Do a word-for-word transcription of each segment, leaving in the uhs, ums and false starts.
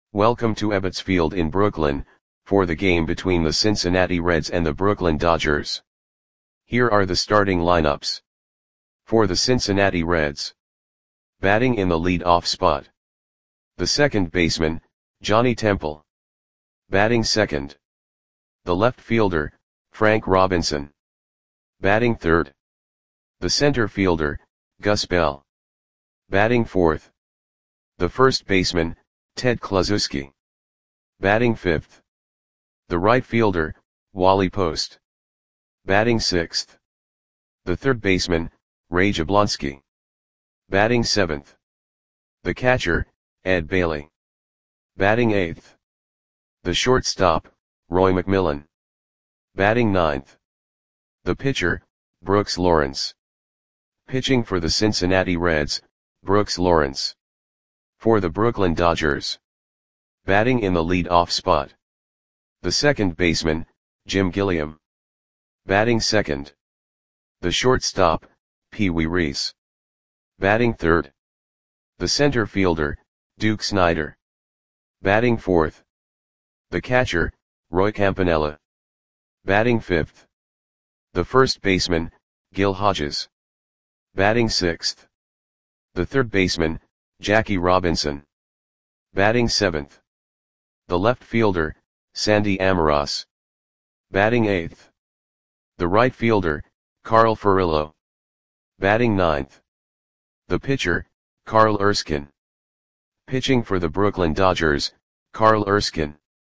Welcome to Ebbets Field in Brooklyn, for the game between the Cincinnati Reds and the Brooklyn Dodgers. Here are the starting lineups. For the Cincinnati Reds. Batting in the lead-off spot. The second baseman, Johnny Temple. Batting second. The left fielder, Frank Robinson. Batting third. The center fielder, Gus Bell. Batting fourth. The first baseman, Ted Kluszewski. Batting fifth. The right fielder, Wally Post. Batting sixth. The third baseman, Ray Jablonski. Batting seventh. The catcher, Ed Bailey. Batting eighth. The shortstop, Roy McMillan. Batting ninth. The pitcher, Brooks Lawrence. Pitching for the Cincinnati Reds, Brooks Lawrence. For the Brooklyn Dodgers. Batting in the lead-off spot. The second baseman, Jim Gilliam. Batting second. The shortstop, Pee Wee Reese. Batting third. The center fielder, Duke Snider. Batting fourth. The catcher, Roy Campanella. Batting fifth. The first baseman, Gil Hodges. Batting sixth. The third baseman, Jackie Robinson. Batting seventh. The left fielder, Sandy Amoros. Batting eighth. The right fielder, Carl Furillo. Batting ninth. The pitcher, Carl Erskine. Pitching for the Brooklyn Dodgers, Carl Erskine.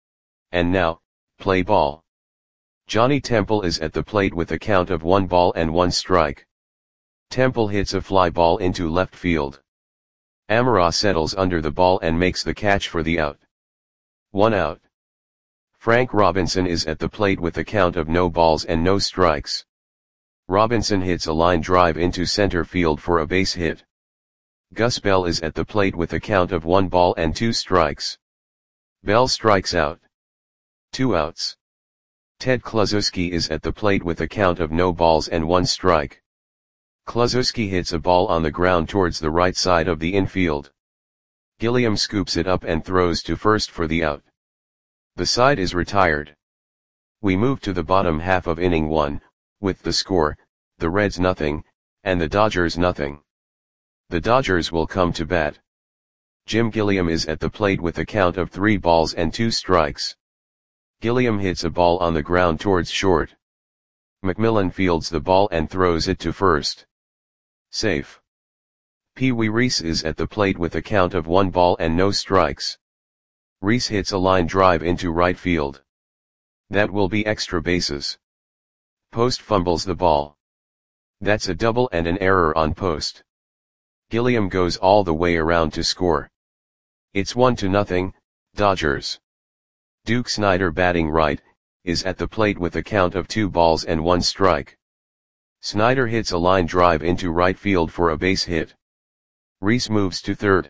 And now, play ball. Johnny Temple is at the plate with a count of one ball and one strike. Temple hits a fly ball into left field. Amoros settles under the ball and makes the catch for the out. One out. Frank Robinson is at the plate with a count of no balls and no strikes. Robinson hits a line drive into center field for a base hit. Gus Bell is at the plate with a count of one ball and two strikes. Bell strikes out. Two outs. Ted Kluszewski is at the plate with a count of no balls and one strike. Kluszewski hits a ball on the ground towards the right side of the infield. Gilliam scoops it up and throws to first for the out. The side is retired. We move to the bottom half of inning one, with the score, the Reds nothing, and the Dodgers nothing. The Dodgers will come to bat. Jim Gilliam is at the plate with a count of three balls and two strikes. Gilliam hits a ball on the ground towards short. McMillan fields the ball and throws it to first. Safe. Pee Wee Reese is at the plate with a count of one ball and no strikes. Reese hits a line drive into right field. That will be extra bases. Post fumbles the ball. That's a double and an error on Post. Gilliam goes all the way around to score. It's one to nothing, Dodgers. Duke Snider, batting right, is at the plate with a count of two balls and one strike. Snider hits a line drive into right field for a base hit. Reese moves to third.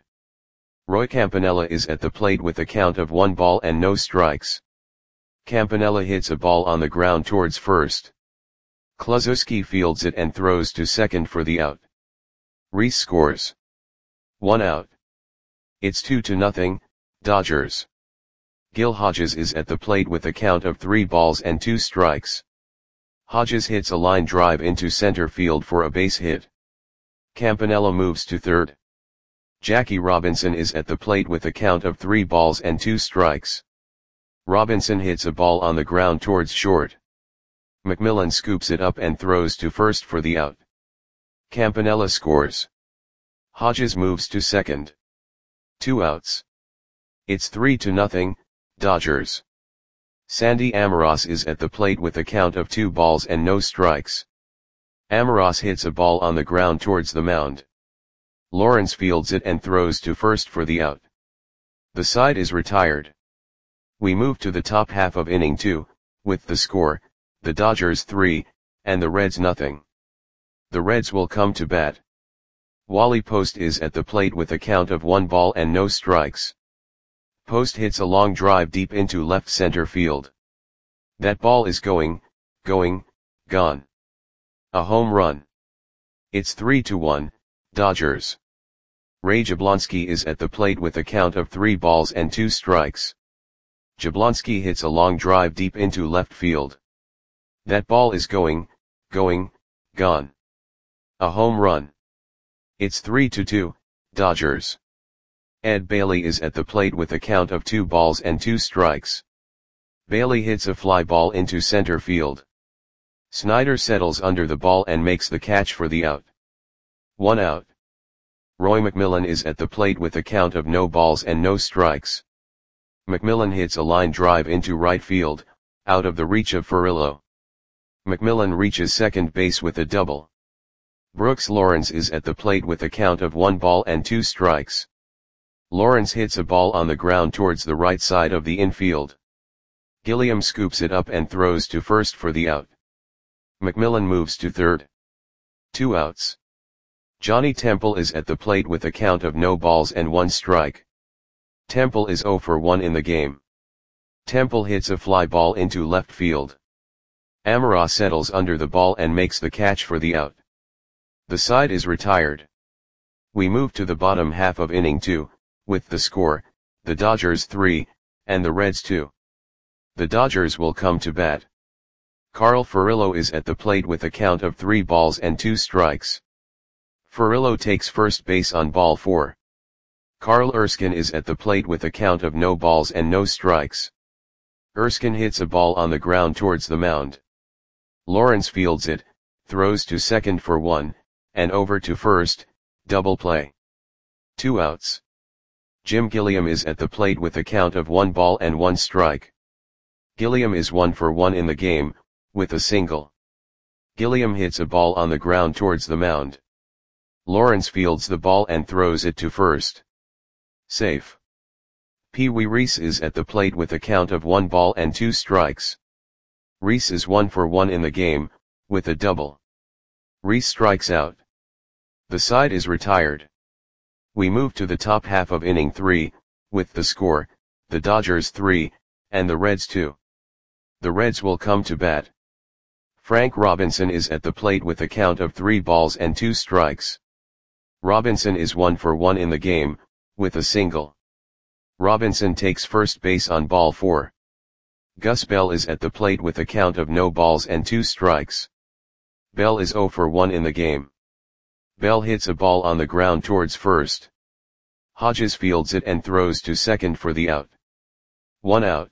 Roy Campanella is at the plate with a count of one ball and no strikes. Campanella hits a ball on the ground towards first. Kluszewski fields it and throws to second for the out. Reese scores. One out. It's two to nothing, Dodgers. Gil Hodges is at the plate with a count of three balls and two strikes. Hodges hits a line drive into center field for a base hit. Campanella moves to third. Jackie Robinson is at the plate with a count of three balls and two strikes. Robinson hits a ball on the ground towards short. McMillan scoops it up and throws to first for the out. Campanella scores. Hodges moves to second. Two outs. It's three to nothing, Dodgers. Sandy Amoros is at the plate with a count of two balls and no strikes. Amoros hits a ball on the ground towards the mound. Lawrence fields it and throws to first for the out. The side is retired. We move to the top half of inning two, with the score, the Dodgers three, and the Reds nothing. The Reds will come to bat. Wally Post is at the plate with a count of one ball and no strikes. Post hits a long drive deep into left center field. That ball is going, going, gone. A home run. It's three to one, Dodgers. Ray Jablonski is at the plate with a count of three balls and two strikes. Jablonski hits a long drive deep into left field. That ball is going, going, gone. A home run. It's three to two, Dodgers. Ed Bailey is at the plate with a count of two balls and two strikes. Bailey hits a fly ball into center field. Snyder settles under the ball and makes the catch for the out. One out. Roy McMillan is at the plate with a count of no balls and no strikes. McMillan hits a line drive into right field, out of the reach of Furillo. McMillan reaches second base with a double. Brooks Lawrence is at the plate with a count of one ball and two strikes. Lawrence hits a ball on the ground towards the right side of the infield. Gilliam scoops it up and throws to first for the out. McMillan moves to third. Two outs. Johnny Temple is at the plate with a count of no balls and one strike. Temple is zero for one in the game. Temple hits a fly ball into left field. Amara settles under the ball and makes the catch for the out. The side is retired. We move to the bottom half of inning two, with the score, the Dodgers three, and the Reds two. The Dodgers will come to bat. Carl Furillo is at the plate with a count of three balls and two strikes. Furillo takes first base on ball four. Carl Erskine is at the plate with a count of no balls and no strikes. Erskine hits a ball on the ground towards the mound. Lawrence fields it, throws to second for one, and over to first, double play. Two outs. Jim Gilliam is at the plate with a count of one ball and one strike. Gilliam is one for one in the game, with a single. Gilliam hits a ball on the ground towards the mound. Lawrence fields the ball and throws it to first. Safe. Pee Wee Reese is at the plate with a count of one ball and two strikes. Reese is one for one in the game, with a double. Reese strikes out. The side is retired. We move to the top half of inning three, with the score, the Dodgers three, and the Reds two. The Reds will come to bat. Frank Robinson is at the plate with a count of three balls and two strikes. Robinson is one for one in the game, with a single. Robinson takes first base on ball four. Gus Bell is at the plate with a count of no balls and two strikes. Bell is zero for one in the game. Bell hits a ball on the ground towards first. Hodges fields it and throws to second for the out. One out.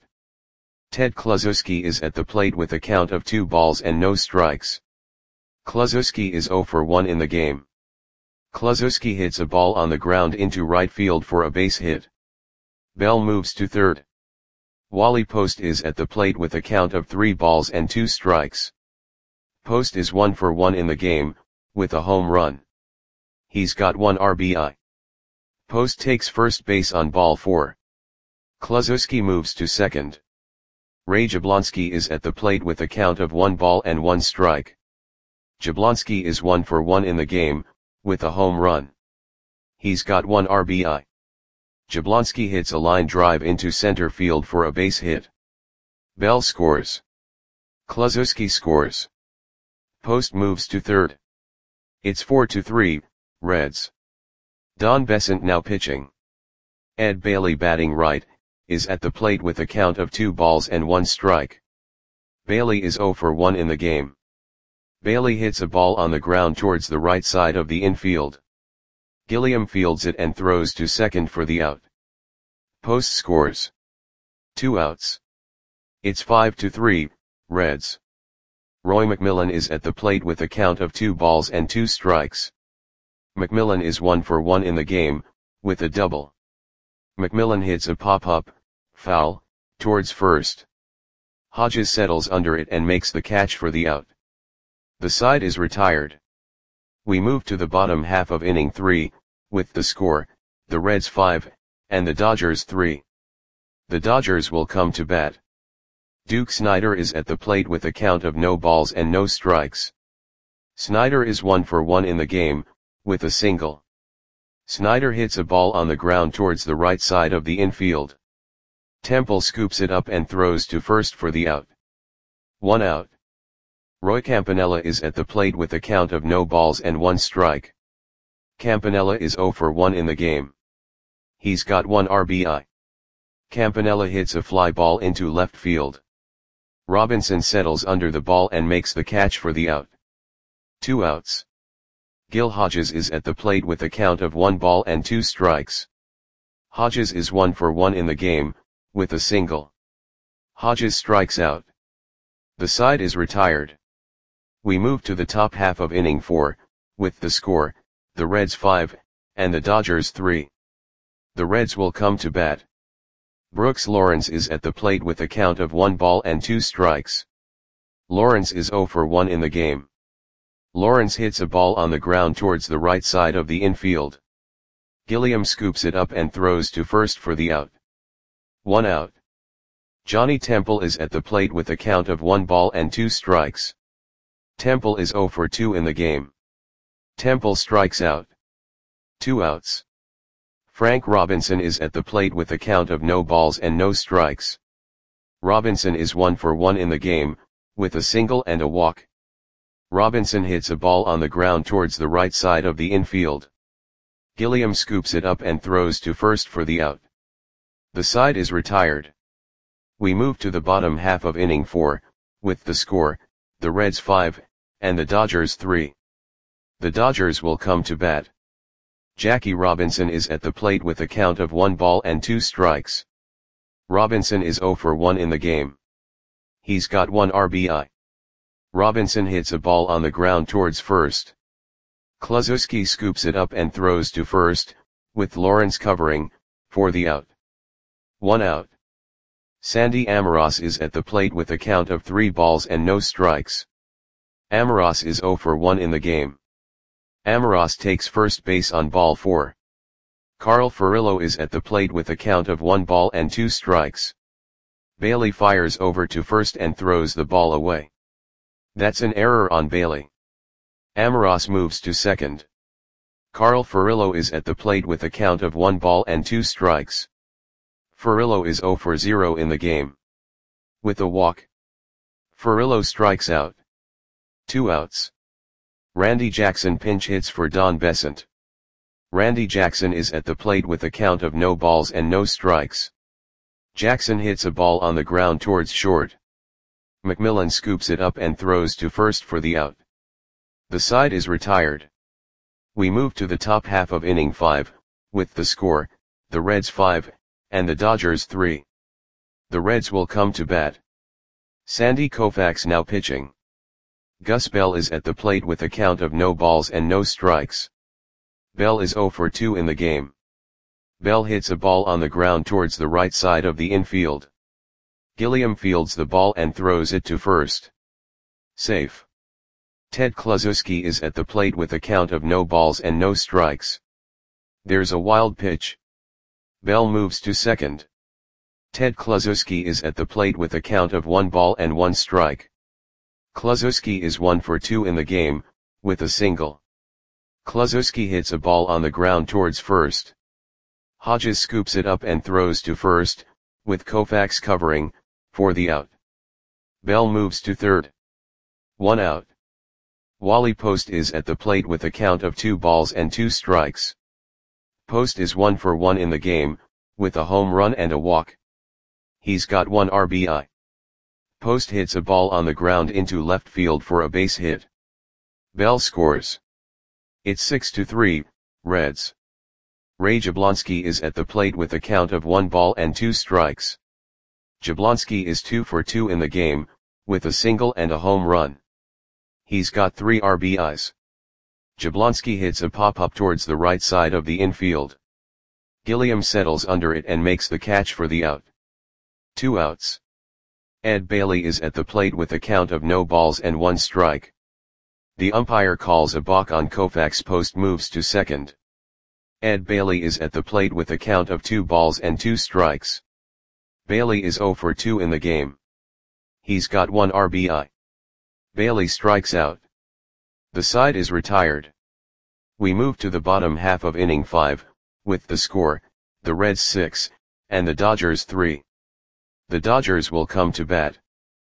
Ted Kluszewski is at the plate with a count of two balls and no strikes. Kluszewski is zero for one in the game. Kluszewski hits a ball on the ground into right field for a base hit. Bell moves to third. Wally Post is at the plate with a count of three balls and two strikes. Post is one for one in the game, with a home run. He's got one R B I. Post takes first base on ball four. Kluszewski moves to second. Ray Jablonski is at the plate with a count of one ball and one strike. Jablonski is one for one in the game, with a home run. He's got one R B I. Jablonski hits a line drive into center field for a base hit. Bell scores. Kluszewski scores. Post moves to third. It's four to three, Reds. Don Besant now pitching. Ed Bailey batting right, is at the plate with a count of two balls and one strike. Bailey is zero for one in the game. Bailey hits a ball on the ground towards the right side of the infield. Gilliam fields it and throws to second for the out. Post scores. Two outs. It's five to three, Reds. Roy McMillan is at the plate with a count of two balls and two strikes. McMillan is one for one in the game, with a double. McMillan hits a pop-up, foul, towards first. Hodges settles under it and makes the catch for the out. The side is retired. We move to the bottom half of inning three, with the score, the Reds five, and the Dodgers three. The Dodgers will come to bat. Duke Snider is at the plate with a count of no balls and no strikes. Snider is one for one in the game, with a single. Snider hits a ball on the ground towards the right side of the infield. Temple scoops it up and throws to first for the out. One out. Roy Campanella is at the plate with a count of no balls and one strike. Campanella is zero for one in the game. He's got one R B I. Campanella hits a fly ball into left field. Robinson settles under the ball and makes the catch for the out. Two outs. Gil Hodges is at the plate with a count of one ball and two strikes. Hodges is one for one in the game, with a single. Hodges strikes out. The side is retired. We move to the top half of inning four, with the score, the Reds five, and the Dodgers three. The Reds will come to bat. Brooks Lawrence is at the plate with a count of one ball and two strikes. Lawrence is zero for one in the game. Lawrence hits a ball on the ground towards the right side of the infield. Gilliam scoops it up and throws to first for the out. One out. Johnny Temple is at the plate with a count of one ball and two strikes. Temple is zero for two in the game. Temple strikes out. Two outs. Frank Robinson is at the plate with a count of no balls and no strikes. Robinson is one for one in the game, with a single and a walk. Robinson hits a ball on the ground towards the right side of the infield. Gilliam scoops it up and throws to first for the out. The side is retired. We move to the bottom half of inning four, with the score, the Reds five, and the Dodgers three. The Dodgers will come to bat. Jackie Robinson is at the plate with a count of one ball and two strikes. Robinson is zero for one in the game. He's got one R B I. Robinson hits a ball on the ground towards first. Kluszewski scoops it up and throws to first, with Lawrence covering, for the out. One out. Sandy Amoros is at the plate with a count of three balls and no strikes. Amoros is zero for one in the game. Amoros takes first base on ball four. Carl Furillo is at the plate with a count of one ball and two strikes. Bailey fires over to first and throws the ball away. That's an error on Bailey. Amoros moves to second. Carl Furillo is at the plate with a count of one ball and two strikes. Furillo is zero for zero in the game. With a walk. Furillo strikes out. Two outs. Randy Jackson pinch hits for Don Besant. Randy Jackson is at the plate with a count of no balls and no strikes. Jackson hits a ball on the ground towards short. McMillan scoops it up and throws to first for the out. The side is retired. We move to the top half of inning five, with the score, the Reds five, and the Dodgers three. The Reds will come to bat. Sandy Koufax now pitching. Gus Bell is at the plate with a count of no balls and no strikes. Bell is zero for two in the game. Bell hits a ball on the ground towards the right side of the infield. Gilliam fields the ball and throws it to first. Safe. Ted Kluszewski is at the plate with a count of no balls and no strikes. There's a wild pitch. Bell moves to second. Ted Kluszewski is at the plate with a count of one ball and one strike. Kluszewski is one for two in the game, with a single. Kluszewski hits a ball on the ground towards first. Hodges scoops it up and throws to first, with Koufax covering, for the out. Bell moves to third. One out. Wally Post is at the plate with a count of two balls and two strikes. Post is one for one in the game, with a home run and a walk. He's got one R B I. Post hits a ball on the ground into left field for a base hit. Bell scores. It's six to three, Reds. Ray Jablonski is at the plate with a count of one ball and two strikes. Jablonski is two for two in the game, with a single and a home run. He's got three R B Is. Jablonski hits a pop-up towards the right side of the infield. Gilliam settles under it and makes the catch for the out. Two outs. Ed Bailey is at the plate with a count of no balls and one strike. The umpire calls a balk on Koufax. Post moves to second. Ed Bailey is at the plate with a count of two balls and two strikes. Bailey is zero for two in the game. He's got one R B I. Bailey strikes out. The side is retired. We move to the bottom half of inning five, with the score, the Reds six, and the Dodgers three. The Dodgers will come to bat.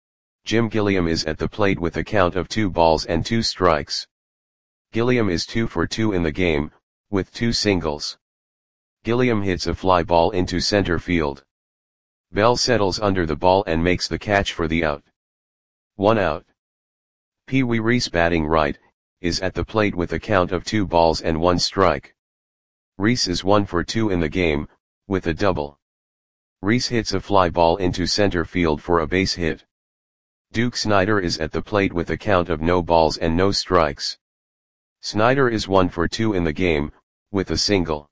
Jim Gilliam is at the plate with a count of two balls and two strikes. Gilliam is two for two in the game, with two singles. Gilliam hits a fly ball into center field. Bell settles under the ball and makes the catch for the out. One out. Pee Wee Reese, batting right, is at the plate with a count of two balls and one strike. Reese is one for two in the game, with a double. Reese hits a fly ball into center field for a base hit. Duke Snider is at the plate with a count of no balls and no strikes. Snider is one for two in the game, with a single.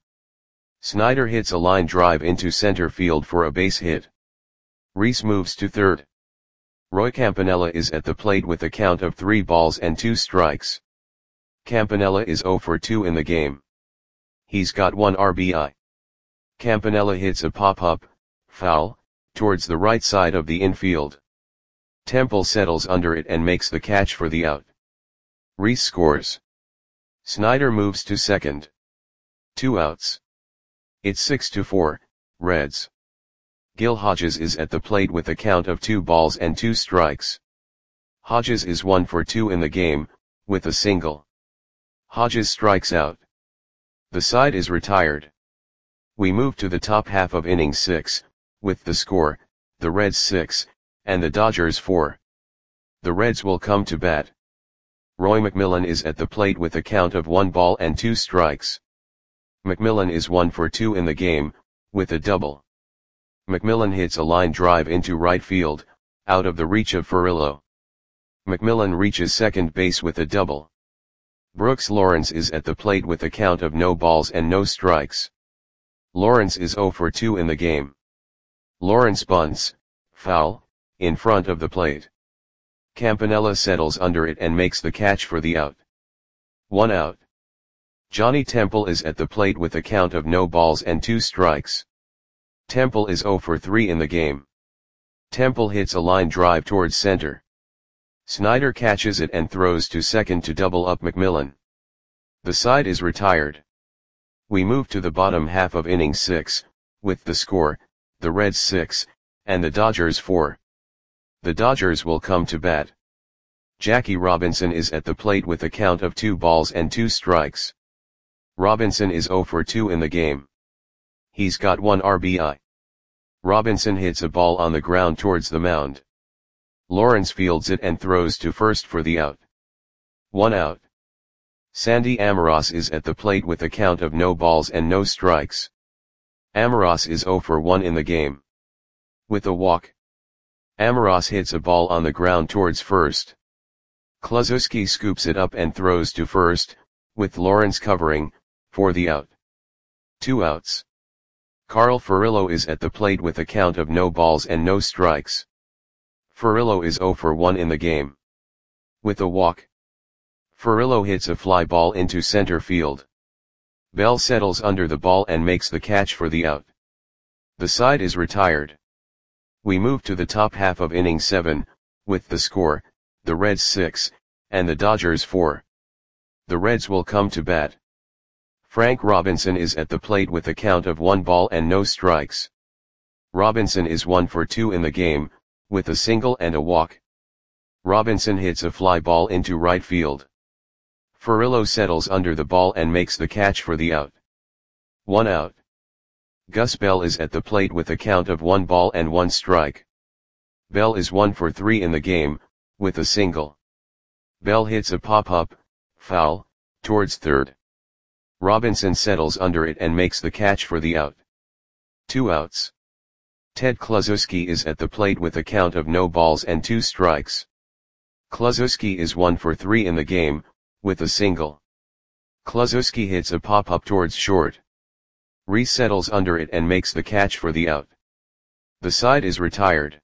Snider hits a line drive into center field for a base hit. Reese moves to third. Roy Campanella is at the plate with a count of three balls and two strikes. Campanella is zero for two in the game. He's got one R B I. Campanella hits a pop-up, foul, towards the right side of the infield. Temple settles under it and makes the catch for the out. Reese scores. Snider moves to second. Two outs. It's six to four, Reds. Gil Hodges is at the plate with a count of two balls and two strikes. Hodges is one for two in the game, with a single. Hodges strikes out. The side is retired. We move to the top half of inning six, with the score, the Reds six, and the Dodgers four. The Reds will come to bat. Roy McMillan is at the plate with a count of one ball and two strikes. McMillan is one for two in the game, with a double. McMillan hits a line drive into right field, out of the reach of Furillo. McMillan reaches second base with a double. Brooks Lawrence is at the plate with a count of no balls and no strikes. Lawrence is zero for two in the game. Lawrence bunts, foul, in front of the plate. Campanella settles under it and makes the catch for the out. One out. Johnny Temple is at the plate with a count of no balls and two strikes. Temple is zero for three in the game. Temple hits a line drive towards center. Snider catches it and throws to second to double up McMillan. The side is retired. We move to the bottom half of inning six, with the score, the Reds six, and the Dodgers four. The Dodgers will come to bat. Jackie Robinson is at the plate with a count of two balls and two strikes. Robinson is zero for two in the game. He's got one R B I. Robinson hits a ball on the ground towards the mound. Lawrence fields it and throws to first for the out. One out. Sandy Amoros is at the plate with a count of no balls and no strikes. Amoros is zero for one in the game. With a walk. Amoros hits a ball on the ground towards first. Kluszewski scoops it up and throws to first, with Lawrence covering, for the out. Two outs. Carl Furillo is at the plate with a count of no balls and no strikes. Furillo is zero for one in the game. With a walk. Furillo hits a fly ball into center field. Bell settles under the ball and makes the catch for the out. The side is retired. We move to the top half of inning seven, with the score, the Reds six, and the Dodgers four. The Reds will come to bat. Frank Robinson is at the plate with a count of one ball and no strikes. Robinson is one for two in the game, with a single and a walk. Robinson hits a fly ball into right field. Furillo settles under the ball and makes the catch for the out. One out. Gus Bell is at the plate with a count of one ball and one strike. Bell is one for three in the game, with a single. Bell hits a pop-up, foul, towards third. Robinson settles under it and makes the catch for the out. Two outs. Ted Kluszewski is at the plate with a count of no balls and two strikes. Kluszewski is one for three in the game, with a single. Kluszewski hits a pop-up towards short. Reese settles under it and makes the catch for the out. The side is retired.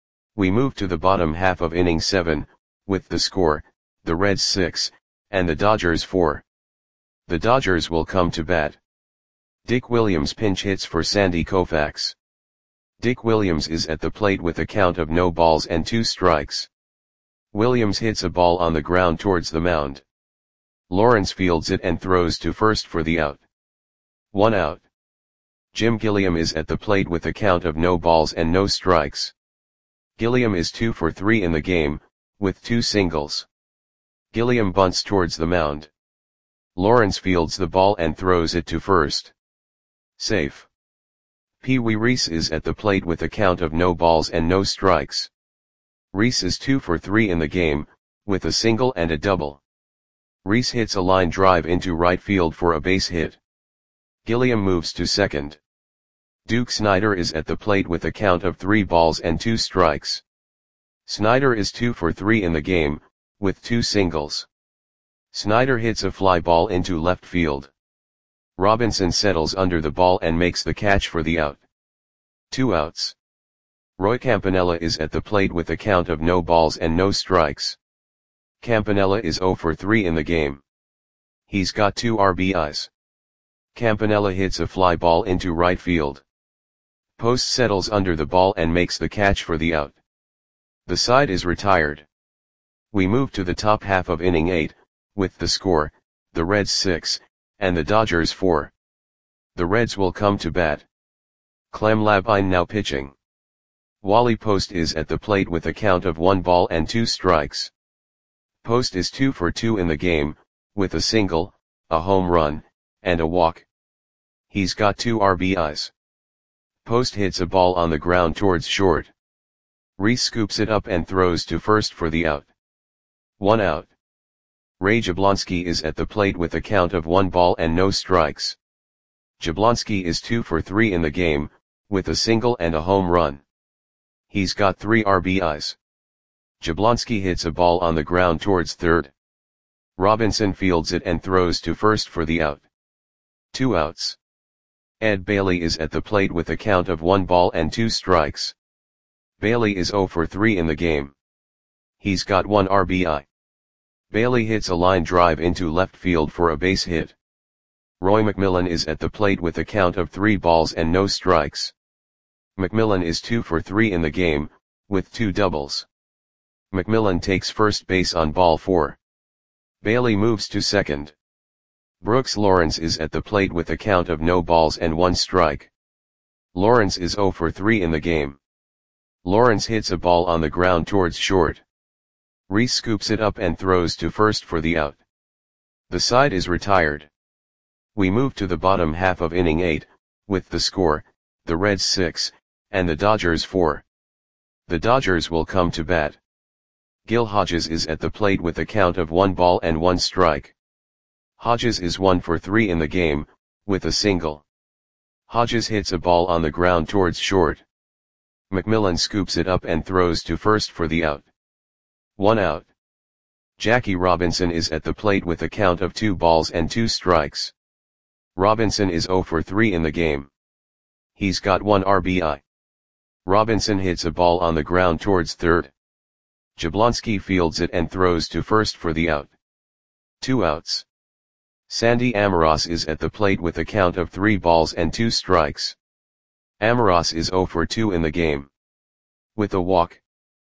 We move to the bottom half of inning seven, with the score, the Reds six, and the Dodgers four. The Dodgers will come to bat. Dick Williams pinch hits for Sandy Koufax. Dick Williams is at the plate with a count of no balls and two strikes. Williams hits a ball on the ground towards the mound. Lawrence fields it and throws to first for the out. One out. Jim Gilliam is at the plate with a count of no balls and no strikes. Gilliam is two for three in the game, with two singles. Gilliam bunts towards the mound. Lawrence fields the ball and throws it to first. Safe. Pee Wee Reese is at the plate with a count of no balls and no strikes. Reese is two for three in the game, with a single and a double. Reese hits a line drive into right field for a base hit. Gilliam moves to second. Duke Snider is at the plate with a count of three balls and two strikes. Snider is two for three in the game, with two singles. Snider hits a fly ball into left field. Robinson settles under the ball and makes the catch for the out. Two outs. Roy Campanella is at the plate with a count of no balls and no strikes. Campanella is zero for three in the game. He's got two R B Is. Campanella hits a fly ball into right field. Post settles under the ball and makes the catch for the out. The side is retired. We move to the top half of inning eight, with the score, the Reds six, and the Dodgers four. The Reds will come to bat. Clem Labine now pitching. Wally Post is at the plate with a count of one ball and two strikes. Post is two for two in the game, with a single, a home run, and a walk. He's got two R B Is. Post hits a ball on the ground towards short. Reese scoops it up and throws to first for the out. One out. Ray Jablonski is at the plate with a count of one ball and no strikes. Jablonski is two for three in the game, with a single and a home run. He's got three R B Is. Jablonski hits a ball on the ground towards third. Robinson fields it and throws to first for the out. Two outs. Ed Bailey is at the plate with a count of one ball and two strikes. Bailey is zero for three in the game. He's got one R B I. Bailey hits a line drive into left field for a base hit. Roy McMillan is at the plate with a count of three balls and no strikes. McMillan is two for three in the game, with two doubles. McMillan takes first base on ball four. Bailey moves to second. Brooks Lawrence is at the plate with a count of no balls and one strike. Lawrence is zero for three in the game. Lawrence hits a ball on the ground towards short. Reese scoops it up and throws to first for the out. The side is retired. We move to the bottom half of inning eight, with the score, the Reds six, and the Dodgers four. The Dodgers will come to bat. Gil Hodges is at the plate with a count of one ball and one strike. Hodges is one for three in the game, with a single. Hodges hits a ball on the ground towards short. McMillan scoops it up and throws to first for the out. One out. Jackie Robinson is at the plate with a count of two balls and two strikes. Robinson is zero for three in the game. He's got one R B I. Robinson hits a ball on the ground towards third. Jablonski fields it and throws to first for the out. Two outs. Sandy Amoros is at the plate with a count of three balls and two strikes. Amoros is zero for two in the game. With a walk.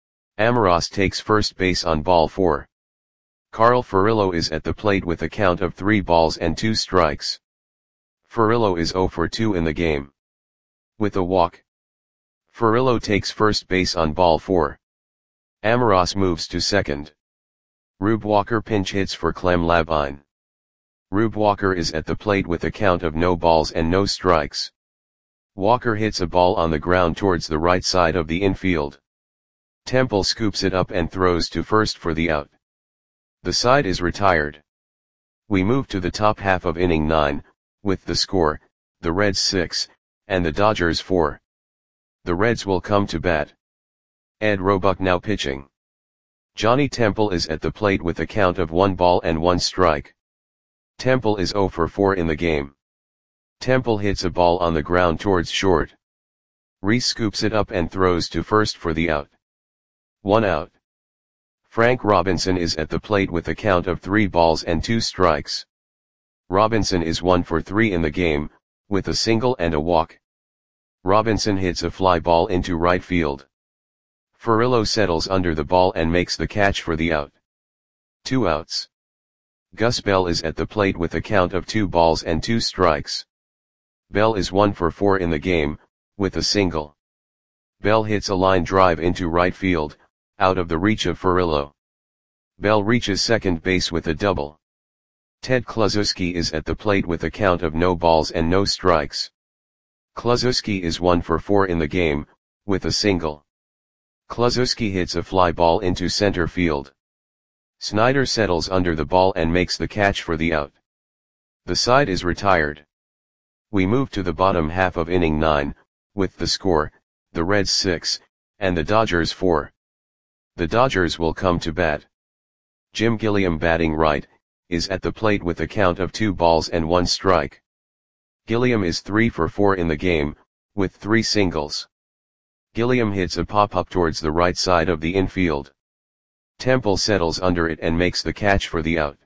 Amoros takes first base on ball four. Carl Furillo is at the plate with a count of three balls and two strikes. Furillo is zero for two in the game. With a walk. Furillo takes first base on ball four. Amoros moves to second. Rube Walker pinch hits for Clem Labine. Rube Walker is at the plate with a count of no balls and no strikes. Walker hits a ball on the ground towards the right side of the infield. Temple scoops it up and throws to first for the out. The side is retired. We move to the top half of inning nine, with the score, the Reds six, and the Dodgers four. The Reds will come to bat. Ed Roebuck now pitching. Johnny Temple is at the plate with a count of one ball and one strike. Temple is zero for four in the game. Temple hits a ball on the ground towards short. Reese scoops it up and throws to first for the out. One out. Frank Robinson is at the plate with a count of three balls and two strikes. Robinson is one for three in the game, with a single and a walk. Robinson hits a fly ball into right field. Furillo settles under the ball and makes the catch for the out. Two outs. Gus Bell is at the plate with a count of two balls and two strikes. Bell is one for four in the game, with a single. Bell hits a line drive into right field, out of the reach of Furillo. Bell reaches second base with a double. Ted Kluszewski is at the plate with a count of no balls and no strikes. Kluszewski is one for four in the game, with a single. Kluszewski hits a fly ball into center field. Snyder settles under the ball and makes the catch for the out. The side is retired. We move to the bottom half of inning nine, with the score, the Reds six, and the Dodgers four. The Dodgers will come to bat. Jim Gilliam, batting right, is at the plate with a count of two balls and one strike. Gilliam is three for four in the game, with three singles. Gilliam hits a pop-up towards the right side of the infield. Temple settles under it and makes the catch for the out.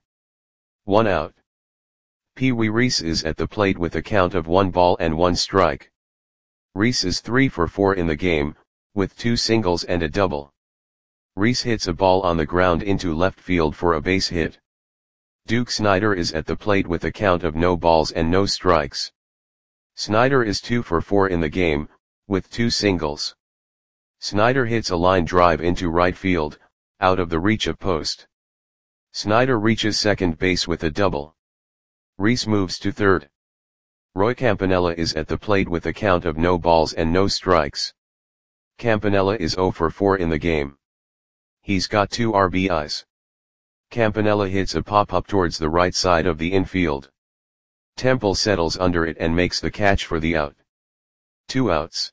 One out. Pee Wee Reese is at the plate with a count of one ball and one strike. Reese is three for four in the game, with two singles and a double. Reese hits a ball on the ground into left field for a base hit. Duke Snider is at the plate with a count of no balls and no strikes. Snider is two for four in the game, with two singles. Snider hits a line drive into right field, out of the reach of post. Snider reaches second base with a double. Reese moves to third. Roy Campanella is at the plate with a count of no balls and no strikes. Campanella is zero for four in the game. He's got two R B Is. Campanella hits a pop-up towards the right side of the infield. Temple settles under it and makes the catch for the out. Two outs.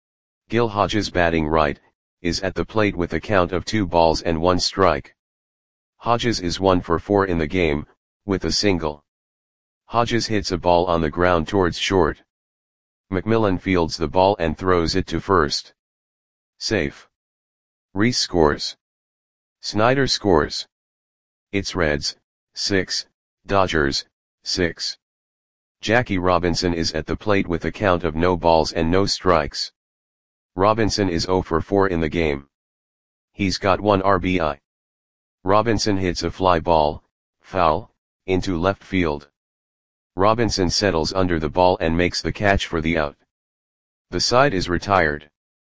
Gil Hodges, batting right, is at the plate with a count of two balls and one strike. Hodges is one for four in the game, with a single. Hodges hits a ball on the ground towards short. McMillan fields the ball and throws it to first. Safe. Reese scores. Snider scores. It's Reds, six, Dodgers, six. Jackie Robinson is at the plate with a count of no balls and no strikes. Robinson is zero for four in the game. He's got one R B I. Robinson hits a fly ball, foul, into left field. Robinson settles under the ball and makes the catch for the out. The side is retired.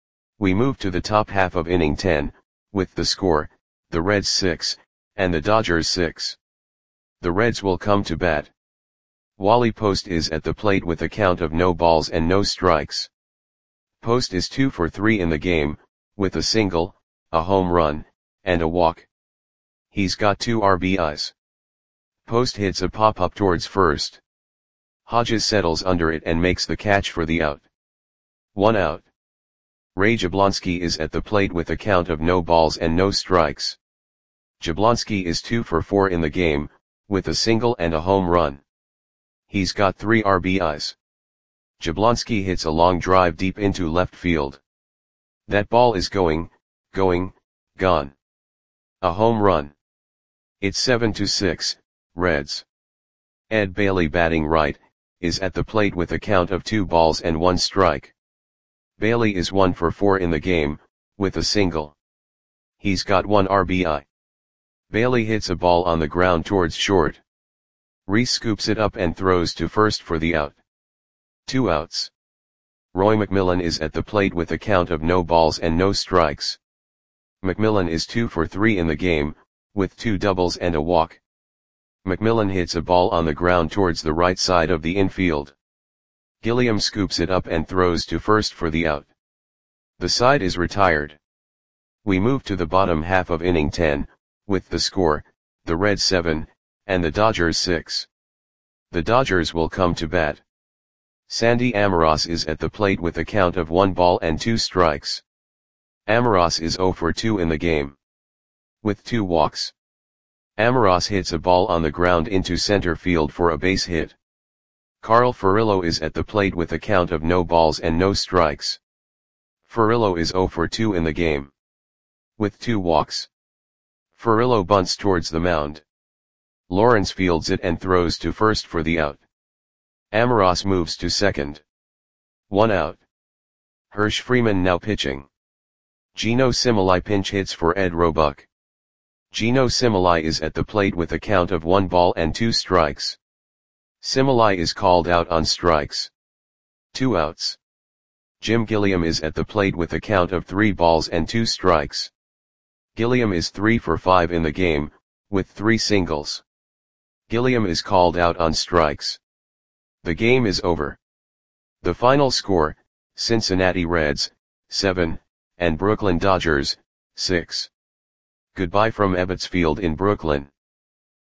We move to the top half of inning ten, with the score, the Reds six, and the Dodgers six. The Reds will come to bat. Wally Post is at the plate with a count of no balls and no strikes. Post is two for three in the game, with a single, a home run, and a walk. He's got two R B Is. Post hits a pop-up towards first. Hodges settles under it and makes the catch for the out. One out. Ray Jablonski is at the plate with a count of no balls and no strikes. Jablonski is two for four in the game, with a single and a home run. He's got three R B Is. Jablonski hits a long drive deep into left field. That ball is going, going, gone. A home run. It's seven to six, Reds. Ed Bailey, batting right, is at the plate with a count of two balls and one strike. Bailey is one for four in the game, with a single. He's got one R B I. Bailey hits a ball on the ground towards short. Reese scoops it up and throws to first for the out. Two outs. Roy McMillan is at the plate with a count of no balls and no strikes. McMillan is two for three in the game, with two doubles and a walk. McMillan hits a ball on the ground towards the right side of the infield. Gilliam scoops it up and throws to first for the out. The side is retired. We move to the bottom half of inning ten, with the score, the Reds seven, and the Dodgers six. The Dodgers will come to bat. Sandy Amoros is at the plate with a count of one ball and two strikes. Amoros is zero for two in the game, with two walks. Amoros hits a ball on the ground into center field for a base hit. Carl Furillo is at the plate with a count of no balls and no strikes. Furillo is zero for two in the game, with two walks. Furillo bunts towards the mound. Lawrence fields it and throws to first for the out. Amoros moves to second. One out. Hirsch Freeman now pitching. Gino Similai pinch hits for Ed Roebuck. Gino Similai is at the plate with a count of one ball and two strikes. Similai is called out on strikes. Two outs. Jim Gilliam is at the plate with a count of three balls and two strikes. Gilliam is three for five in the game, with three singles. Gilliam is called out on strikes. The game is over. The final score, Cincinnati Reds, seven, and Brooklyn Dodgers, six. Goodbye from Ebbets Field in Brooklyn.